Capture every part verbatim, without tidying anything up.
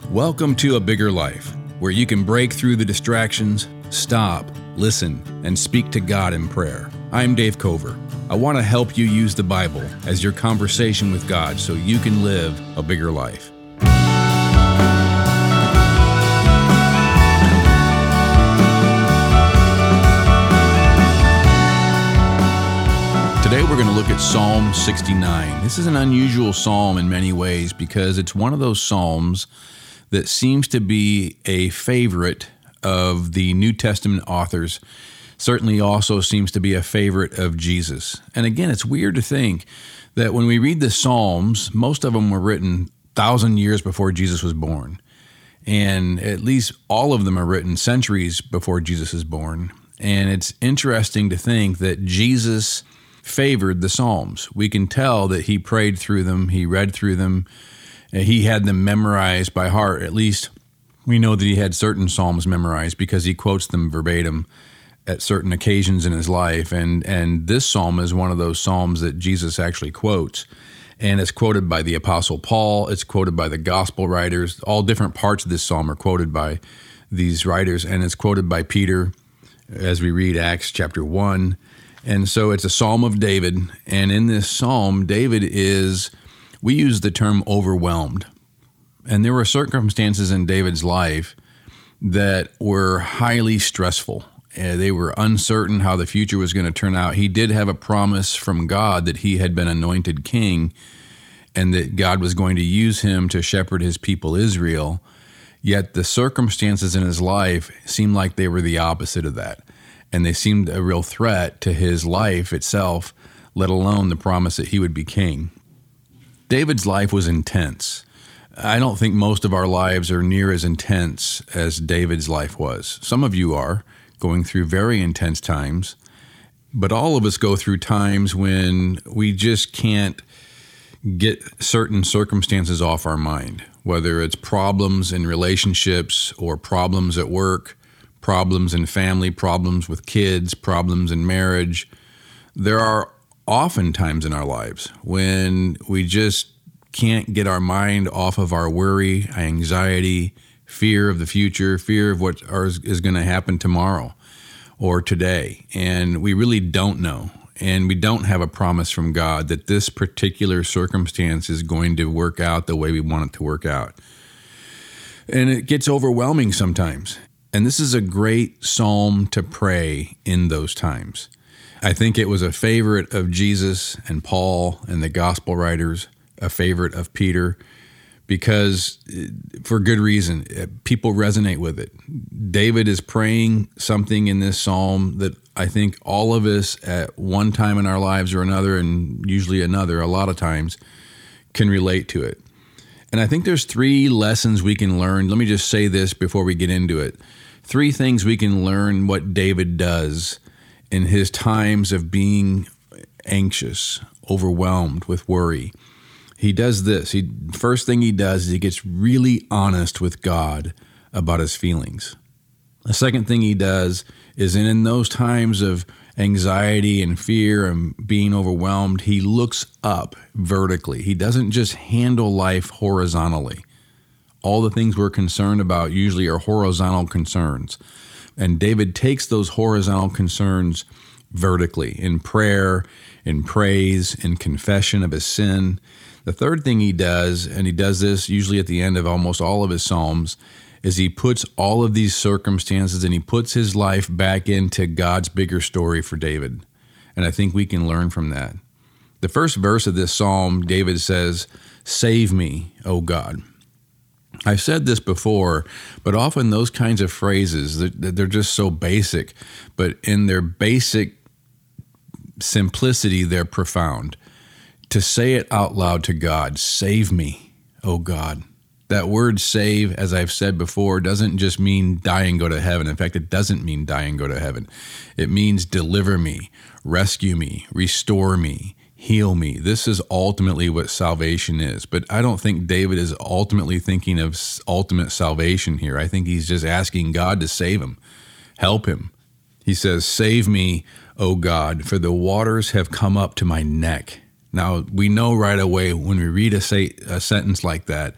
Welcome to A Bigger Life, where you can break through the distractions, stop, listen, and speak to God in prayer. I'm Dave Cover. I want to help you use the Bible as your conversation with God so you can live a bigger life. Today we're going to look at Psalm sixty-nine. This is an unusual psalm in many ways because it's one of those psalms that seems to be a favorite of the New Testament authors. Certainly also seems to be a favorite of Jesus. And again, it's weird to think that when we read the Psalms, most of them were written a thousand years before Jesus was born. And at least all of them are written centuries before Jesus is born. And it's interesting to think that Jesus favored the Psalms. We can tell that he prayed through them, he read through them, he had them memorized by heart. At least we know that he had certain Psalms memorized because he quotes them verbatim at certain occasions in his life. And, and this Psalm is one of those Psalms that Jesus actually quotes. And it's quoted by the Apostle Paul, it's quoted by the Gospel writers. All different parts of this Psalm are quoted by these writers, and it's quoted by Peter as we read Acts chapter one. And so it's a Psalm of David, and in this Psalm, David is, we use the term overwhelmed. And there were circumstances in David's life that were highly stressful. Uh, they were uncertain how the future was going to turn out. He did have a promise from God that he had been anointed king and that God was going to use him to shepherd his people Israel. Yet the circumstances in his life seemed like they were the opposite of that. And they seemed a real threat to his life itself, let alone the promise that he would be king. David's life was intense. I don't think most of our lives are near as intense as David's life was. Some of you are going through very intense times, but all of us go through times when we just can't get certain circumstances off our mind, whether it's problems in relationships or problems at work, problems in family, problems with kids, problems in marriage. There are often times in our lives when we just can't get our mind off of our worry, anxiety, fear of the future, fear of what is going to happen tomorrow or today. And we really don't know. And we don't have a promise from God that this particular circumstance is going to work out the way we want it to work out. And it gets overwhelming sometimes. And this is a great psalm to pray in those times. I think it was a favorite of Jesus and Paul and the gospel writers, a favorite of Peter, because for good reason, people resonate with it. David is praying something in this psalm that I think all of us at one time in our lives or another, and usually another, a lot of times, can relate to it. And I think there's three lessons we can learn. Let me just say this before we get into it. Three things we can learn what David does in his times of being anxious, overwhelmed with worry. He does this. He first thing he does is he gets really honest with God about his feelings. The second thing he does is in, in those times of anxiety and fear and being overwhelmed, he looks up vertically. He doesn't just handle life horizontally. All the things we're concerned about usually are horizontal concerns. And David takes those horizontal concerns vertically in prayer, in praise, in confession of his sin. The third thing he does, and he does this usually at the end of almost all of his Psalms, is he puts all of these circumstances and he puts his life back into God's bigger story for David. And I think we can learn from that. The first verse of this Psalm, David says, "Save me, O God." I've said this before, but often those kinds of phrases, they're just so basic, but in their basic simplicity, they're profound. To say it out loud to God, "Save me, oh God." That word save, as I've said before, doesn't just mean die and go to heaven. In fact, it doesn't mean die and go to heaven. It means deliver me, rescue me, restore me, heal me. This is ultimately what salvation is. But I don't think David is ultimately thinking of ultimate salvation here. I think he's just asking God to save him, help him. He says, "Save me, O God, for the waters have come up to my neck." Now, we know right away when we read a, say, a sentence like that,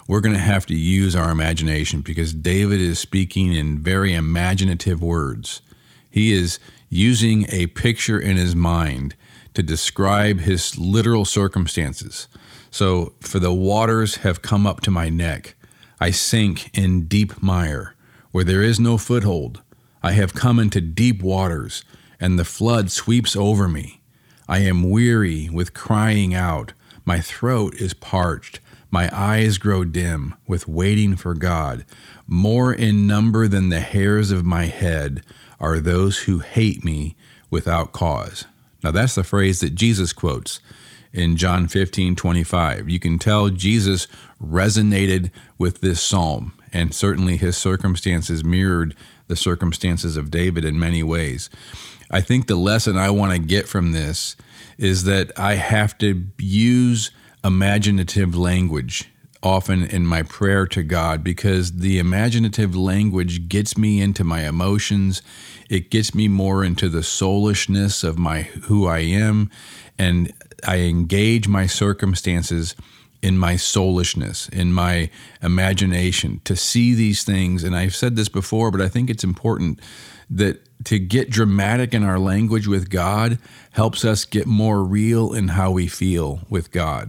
we're going to have to use our imagination because David is speaking in very imaginative words. He is using a picture in his mind to describe his literal circumstances. So, for the waters have come up to my neck. I sink in deep mire, where there is no foothold. I have come into deep waters, and the flood sweeps over me. I am weary with crying out. My throat is parched. My eyes grow dim with waiting for God. More in number than the hairs of my head are those who hate me without cause. Now, that's the phrase that Jesus quotes in John fifteen twenty-five. You can tell Jesus resonated with this psalm, and certainly his circumstances mirrored the circumstances of David in many ways. I think the lesson I want to get from this is that I have to use imaginative language often in my prayer to God, because the imaginative language gets me into my emotions. It gets me more into the soulishness of my who I am, and I engage my circumstances in my soulishness, in my imagination, to see these things. And I've said this before, but I think it's important that to get dramatic in our language with God helps us get more real in how we feel with God.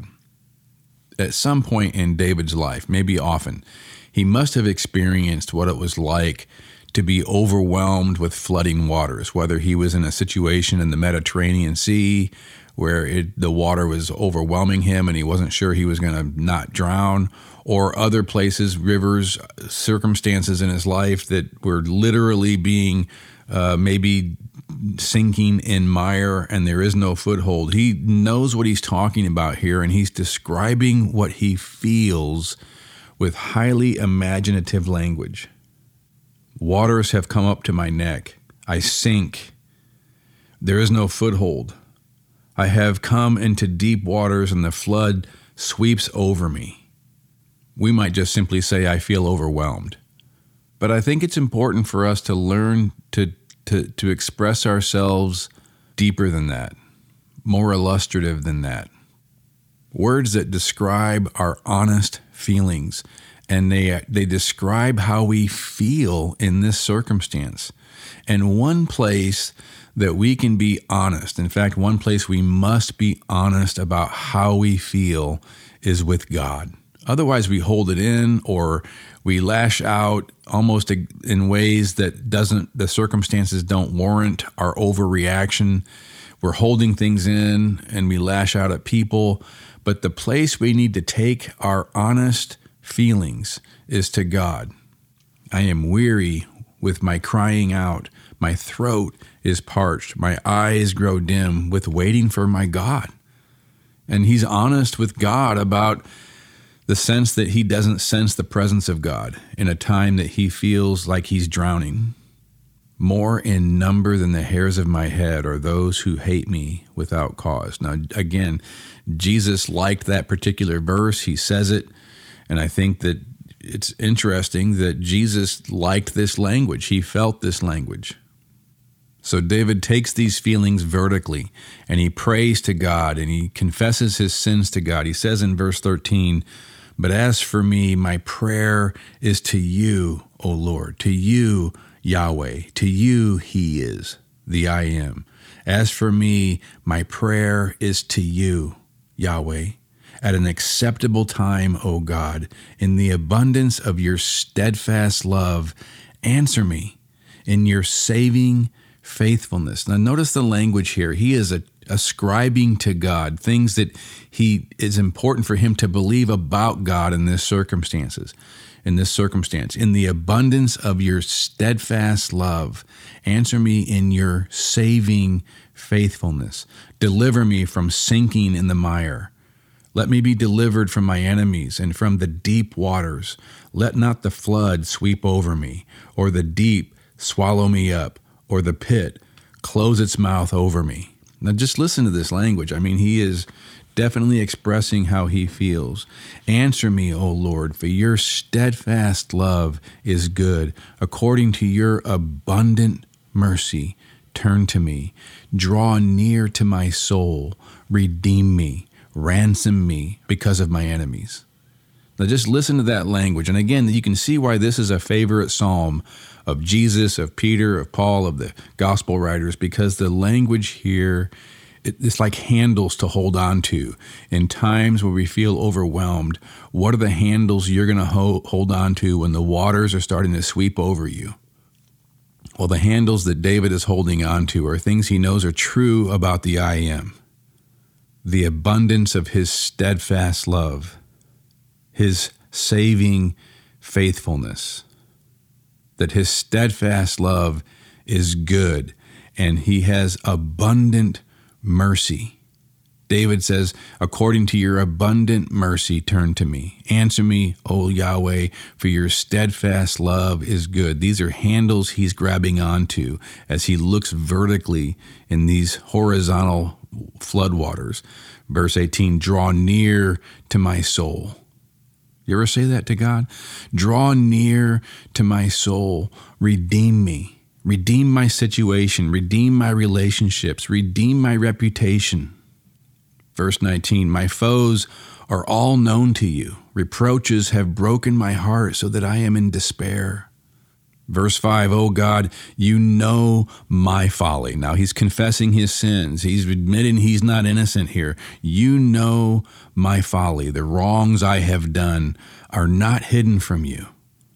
At some point in David's life, maybe often, he must have experienced what it was like to be overwhelmed with flooding waters, whether he was in a situation in the Mediterranean Sea where it, the water was overwhelming him and he wasn't sure he was going to not drown, or other places, rivers, circumstances in his life that were literally being uh, maybe sinking in mire and there is no foothold. He knows what he's talking about here, and he's describing what he feels with highly imaginative language. Waters have come up to my neck. I sink. There is no foothold. I have come into deep waters, and the flood sweeps over me. We might just simply say, I feel overwhelmed. But I think it's important for us to learn to, to, to express ourselves deeper than that, more illustrative than that. Words that describe our honest feelings, and they they describe how we feel in this circumstance. And one place that we can be honest, in fact, one place we must be honest about how we feel is with God. Otherwise, we hold it in, or we lash out almost in ways that doesn't the circumstances don't warrant our overreaction. We're holding things in, and we lash out at people. But the place we need to take our honest feelings is to God. I am weary with my crying out. My throat is parched. My eyes grow dim with waiting for my God. And he's honest with God about the sense that he doesn't sense the presence of God in a time that he feels like he's drowning. More in number than the hairs of my head are those who hate me without cause. Now, again, Jesus liked that particular verse. He says it, and I think that it's interesting that Jesus liked this language. He felt this language. So David takes these feelings vertically, and he prays to God, and he confesses his sins to God. He says in verse thirteen, "But as for me, my prayer is to you, O Lord, to you, Yahweh, to you he is, the I am. As for me, my prayer is to you, Yahweh, at an acceptable time, O God, in the abundance of your steadfast love, answer me in your saving faithfulness." Now notice the language here. He is a, ascribing to God things that he is important for him to believe about God in this circumstances. In this circumstance, in the abundance of your steadfast love, answer me in your saving faithfulness. Deliver me from sinking in the mire. Let me be delivered from my enemies and from the deep waters. Let not the flood sweep over me, or the deep swallow me up, or the pit close its mouth over me. Now just listen to this language. I mean, he is definitely expressing how he feels. Answer me, O Lord, for your steadfast love is good. According to your abundant mercy, turn to me. Draw near to my soul. Redeem me. Ransom me because of my enemies. Now just listen to that language. And again, you can see why this is a favorite psalm of Jesus, of Peter, of Paul, of the gospel writers, because the language here, it's like handles to hold on to. In times where we feel overwhelmed, what are the handles you're going to ho- hold on to when the waters are starting to sweep over you? Well, the handles that David is holding on to are things he knows are true about the I Am. The abundance of his steadfast love, his saving faithfulness, that his steadfast love is good and he has abundant mercy. David says, according to your abundant mercy, turn to me. Answer me, O Yahweh, for your steadfast love is good. These are handles he's grabbing onto as he looks vertically in these horizontal floodwaters. Verse eighteen, draw near to my soul. You ever say that to God? Draw near to my soul. Redeem me. Redeem my situation. Redeem my relationships. Redeem my reputation. Verse nineteen, my foes are all known to you. Reproaches have broken my heart so that I am in despair. Verse five, oh God, you know my folly. Now he's confessing his sins. He's admitting he's not innocent here. You know my folly. The wrongs I have done are not hidden from you.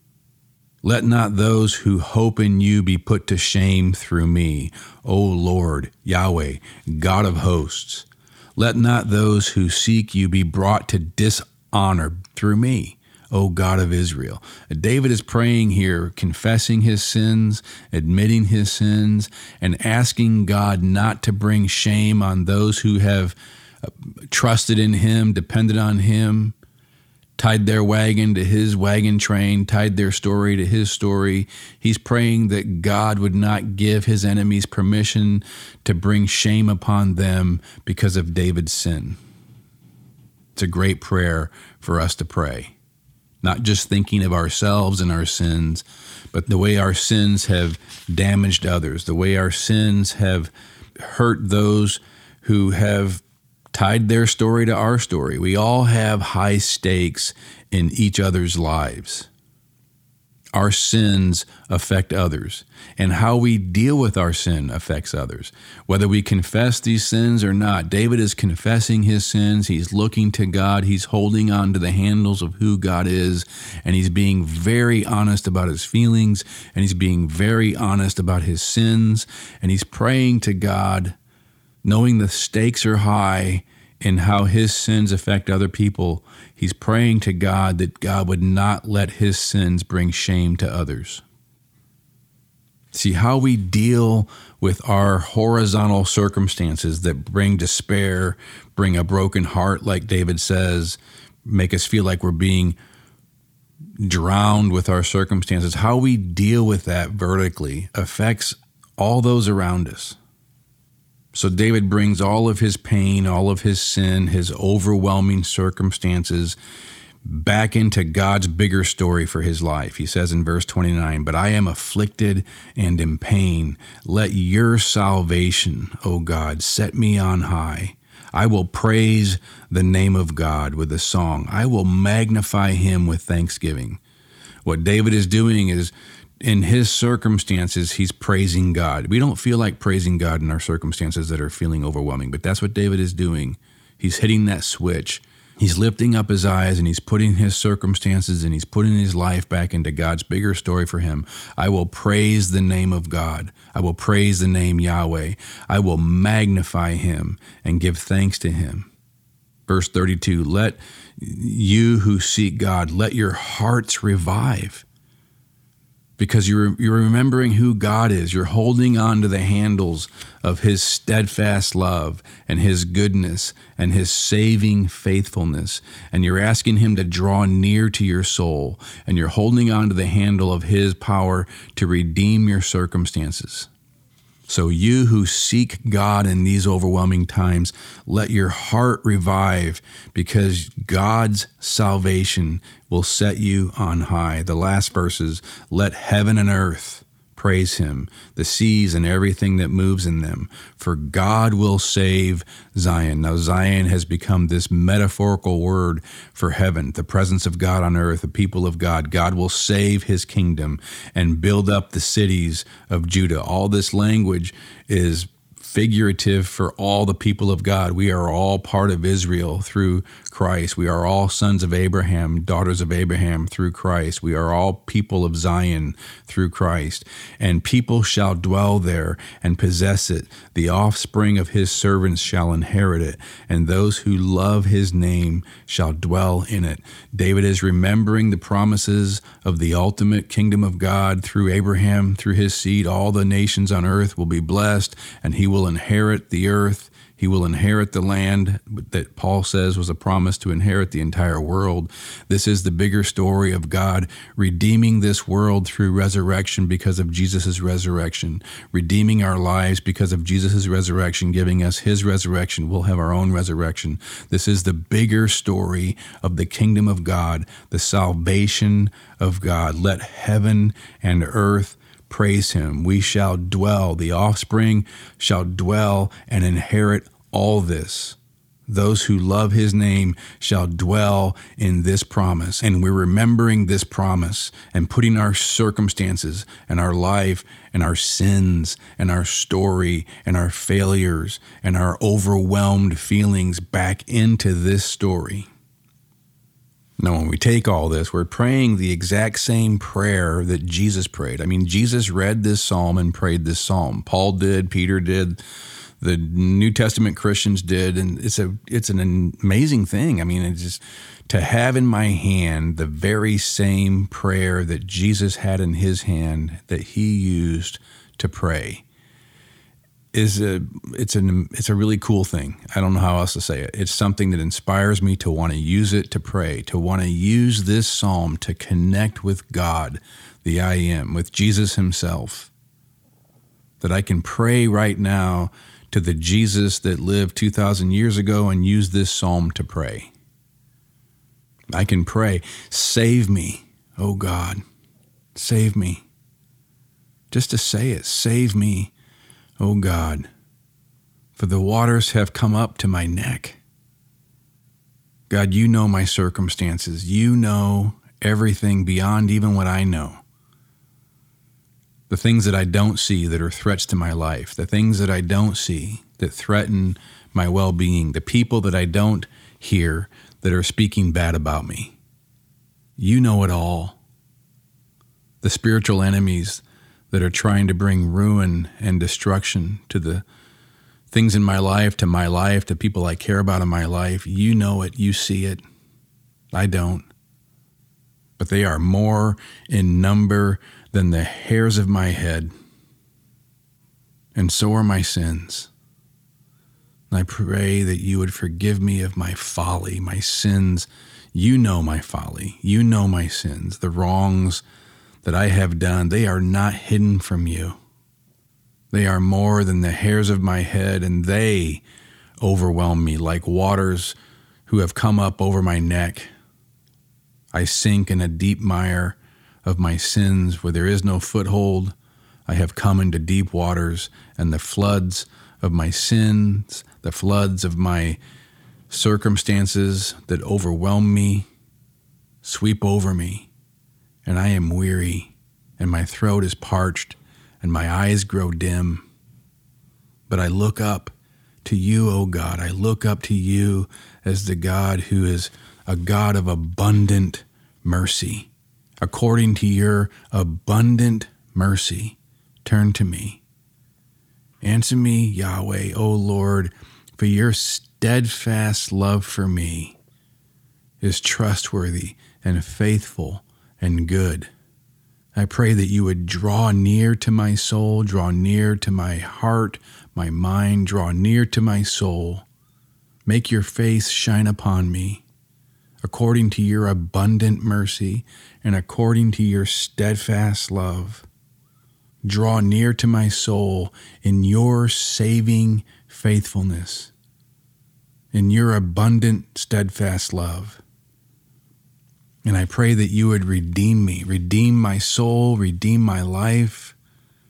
Let not those who hope in you be put to shame through me. O Lord, Yahweh, God of hosts. Let not those who seek you be brought to dishonor through me, O God of Israel. David is praying here, confessing his sins, admitting his sins, and asking God not to bring shame on those who have trusted in him, depended on him, tied their wagon to his wagon train, tied their story to his story. He's praying that God would not give his enemies permission to bring shame upon them because of David's sin. It's a great prayer for us to pray. Not just thinking of ourselves and our sins, but the way our sins have damaged others, the way our sins have hurt those who have tied their story to our story. We all have high stakes in each other's lives. Our sins affect others, and how we deal with our sin affects others. Whether we confess these sins or not, David is confessing his sins. He's looking to God. He's holding on to the handles of who God is, and he's being very honest about his feelings, and he's being very honest about his sins, and he's praying to God, knowing the stakes are high in how his sins affect other people. He's praying to God that God would not let his sins bring shame to others. See, how we deal with our horizontal circumstances that bring despair, bring a broken heart, like David says, make us feel like we're being drowned with our circumstances. How we deal with that vertically affects all those around us. So David brings all of his pain, all of his sin, his overwhelming circumstances back into God's bigger story for his life. He says in verse twenty-nine, but I am afflicted and in pain. Let your salvation, O God, set me on high. I will praise the name of God with a song. I will magnify him with thanksgiving. What David is doing is, in his circumstances, he's praising God. We don't feel like praising God in our circumstances that are feeling overwhelming, but that's what David is doing. He's hitting that switch. He's lifting up his eyes and he's putting his circumstances and he's putting his life back into God's bigger story for him. I will praise the name of God. I will praise the name Yahweh. I will magnify him and give thanks to him. Verse thirty-two, let you who seek God, let your hearts revive. Because you're you're remembering who God is. You're holding on to the handles of his steadfast love and his goodness and his saving faithfulness. And you're asking him to draw near to your soul. And you're holding on to the handle of his power to redeem your circumstances. So you who seek God in these overwhelming times, let your heart revive, because God's salvation will set you on high. The last verses, let heaven and earth praise him, the seas and everything that moves in them, for God will save Zion. Now, Zion has become this metaphorical word for heaven, the presence of God on earth, the people of God. God will save his kingdom and build up the cities of Judah. All this language is figurative for all the people of God. We are all part of Israel through Christ. We are all sons of Abraham, daughters of Abraham through Christ. We are all people of Zion through Christ. And people shall dwell there and possess it. The offspring of his servants shall inherit it, and those who love his name shall dwell in it. David is remembering the promises of the ultimate kingdom of God through Abraham, through his seed. All the nations on earth will be blessed, and he will inherit the earth. He will inherit the land that Paul says was a promise to inherit the entire world. This is the bigger story of God redeeming this world through resurrection because of Jesus' resurrection, redeeming our lives because of Jesus' resurrection, giving us his resurrection. We'll have our own resurrection. This is the bigger story of the kingdom of God, the salvation of God. Let heaven and earth praise him. We shall dwell, the offspring shall dwell and inherit all this. Those who love his name shall dwell in this promise. And we're remembering this promise and putting our circumstances and our life and our sins and our story and our failures and our overwhelmed feelings back into this story. Now, when we take all this, we're praying the exact same prayer that Jesus prayed. I mean, Jesus read this psalm and prayed this psalm. Paul did, Peter did, the New Testament Christians did, and it's a it's an amazing thing. I mean, it's just to have in my hand the very same prayer that Jesus had in his hand that he used to pray is a it's an it's a really cool thing. I don't know how else to say it. It's something that inspires me to want to use it to pray, to want to use this psalm to connect with God, the I Am, with Jesus himself. That I can pray right now to the Jesus that lived two thousand years ago and use this psalm to pray. I can pray, save me, oh God, save me. Just to say it, save me, O God, for the waters have come up to my neck. God, you know my circumstances. You know everything beyond even what I know. The things that I don't see that are threats to my life, the things that I don't see that threaten my well-being, the people that I don't hear that are speaking bad about me. You know it all. The spiritual enemies that are trying to bring ruin and destruction to the things in my life, to my life, to people I care about in my life. You know it. You see it. I don't. But they are more in number than the hairs of my head. And so are my sins. And I pray that you would forgive me of my folly, my sins. You know my folly. You know my sins, the wrongs that I have done. They are not hidden from you. They are more than the hairs of my head, and they overwhelm me like waters who have come up over my neck. I sink in a deep mire of my sins where there is no foothold. I have come into deep waters, and the floods of my sins, the floods of my circumstances that overwhelm me, sweep over me. And I am weary, and my throat is parched, and my eyes grow dim. But I look up to you, O God. I look up to you as the God who is a God of abundant mercy. According to your abundant mercy, turn to me. Answer me, Yahweh, O Lord, for your steadfast love for me is trustworthy and faithful and good. I pray that you would draw near to my soul, draw near to my heart, my mind, draw near to my soul. Make your face shine upon me, according to your abundant mercy and according to your steadfast love. Draw near to my soul in your saving faithfulness, in your abundant, steadfast love. And I pray that you would redeem me, redeem my soul, redeem my life,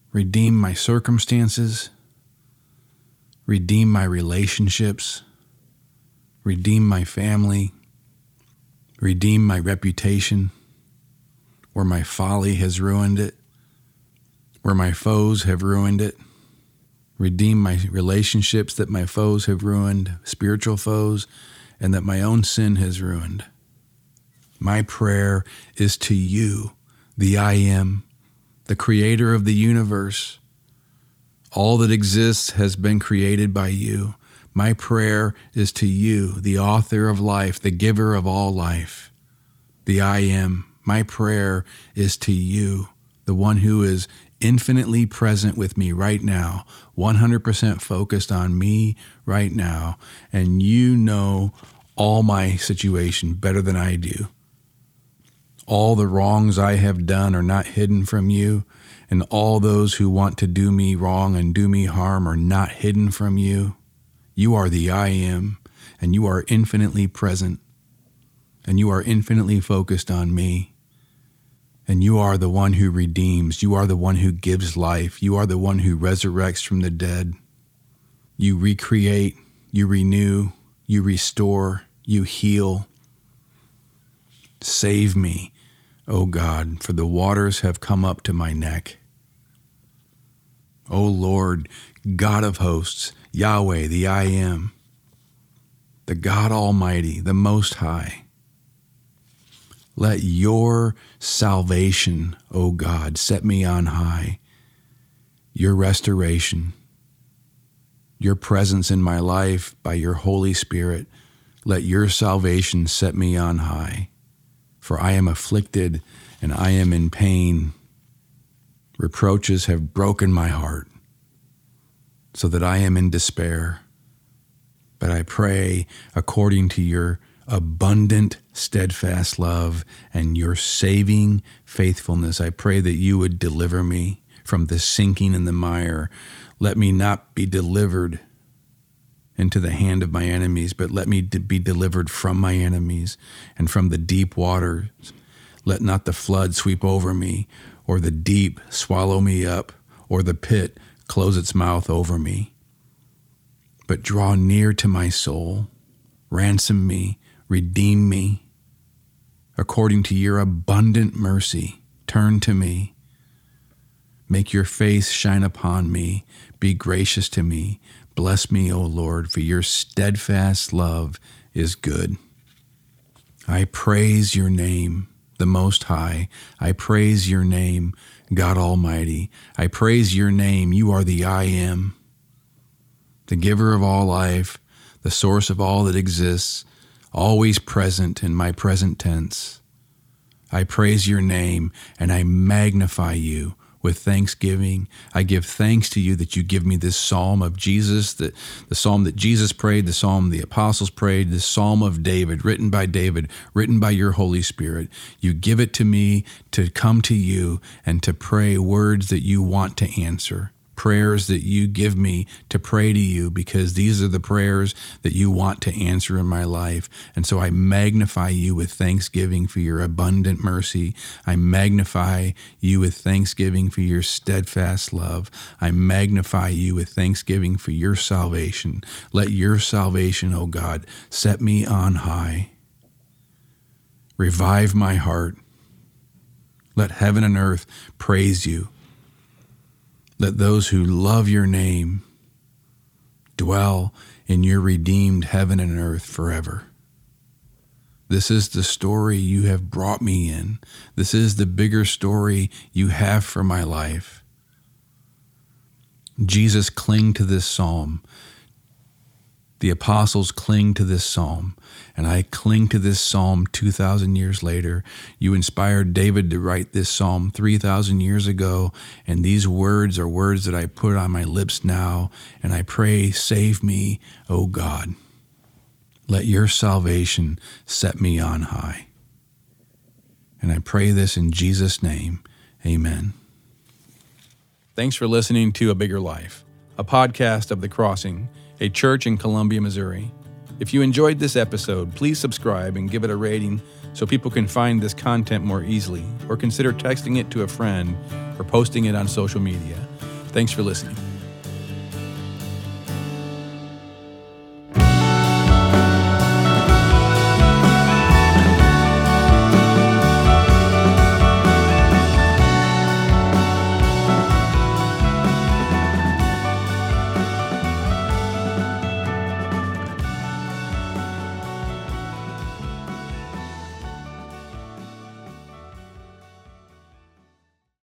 redeem my circumstances, redeem my relationships, redeem my family, redeem my reputation, where my folly has ruined it, where my foes have ruined it. Redeem my relationships that my foes have ruined, spiritual foes, and that my own sin has ruined. My prayer is to you, the I Am, the creator of the universe. All that exists has been created by you. My prayer is to you, the author of life, the giver of all life, the I Am. My prayer is to you, the one who is infinitely present with me right now, one hundred percent focused on me right now, and you know all my situation better than I do. All the wrongs I have done are not hidden from you, and all those who want to do me wrong and do me harm are not hidden from you. You are the I Am, and you are infinitely present, and you are infinitely focused on me. And you are the one who redeems. You are the one who gives life. You are the one who resurrects from the dead. You recreate, you renew, you restore, you heal. Save me, O God, for the waters have come up to my neck. O Lord, God of hosts, Yahweh, the I Am, the God Almighty, the Most High. Let your salvation, O God, set me on high. Your restoration, your presence in my life by your Holy Spirit, let your salvation set me on high. For I am afflicted and I am in pain. Reproaches have broken my heart, so that I am in despair. But I pray according to your abundant, steadfast love and your saving faithfulness. I pray that you would deliver me from the sinking in the mire. Let me not be delivered into the hand of my enemies, but let me be delivered from my enemies and from the deep waters. Let not the flood sweep over me, or the deep swallow me up, or the pit close its mouth over me. But draw near to my soul, ransom me, redeem me. According to your abundant mercy, turn to me. Make your face shine upon me. Be gracious to me. Bless me, O Lord, for your steadfast love is good. I praise your name, the Most High. I praise your name, God Almighty. I praise your name. You are the I Am, the giver of all life, the source of all that exists, always present in my present tense. I praise your name and I magnify you with thanksgiving. I give thanks to you that you give me this psalm of Jesus, the, the psalm that Jesus prayed, the psalm the apostles prayed, the psalm of David, written by David, written by your Holy Spirit. You give it to me to come to you and to pray words that you want to answer. Prayers that you give me to pray to you, because these are the prayers that you want to answer in my life. And so I magnify you with thanksgiving for your abundant mercy. I magnify you with thanksgiving for your steadfast love. I magnify you with thanksgiving for your salvation. Let your salvation, O God, set me on high. Revive my heart. Let heaven and earth praise you. Let those who love your name dwell in your redeemed heaven and earth forever. This is the story you have brought me in. This is the bigger story you have for my life. Jesus, cling to this psalm. The apostles cling to this psalm, and I cling to this psalm two thousand years later. You inspired David to write this psalm three thousand years ago, and these words are words that I put on my lips now, and I pray, save me, O God. Let your salvation set me on high. And I pray this in Jesus' name, amen. Thanks for listening to A Bigger Life, a podcast of The Crossing, a church in Columbia, Missouri. If you enjoyed this episode, please subscribe and give it a rating so people can find this content more easily, or consider texting it to a friend or posting it on social media. Thanks for listening.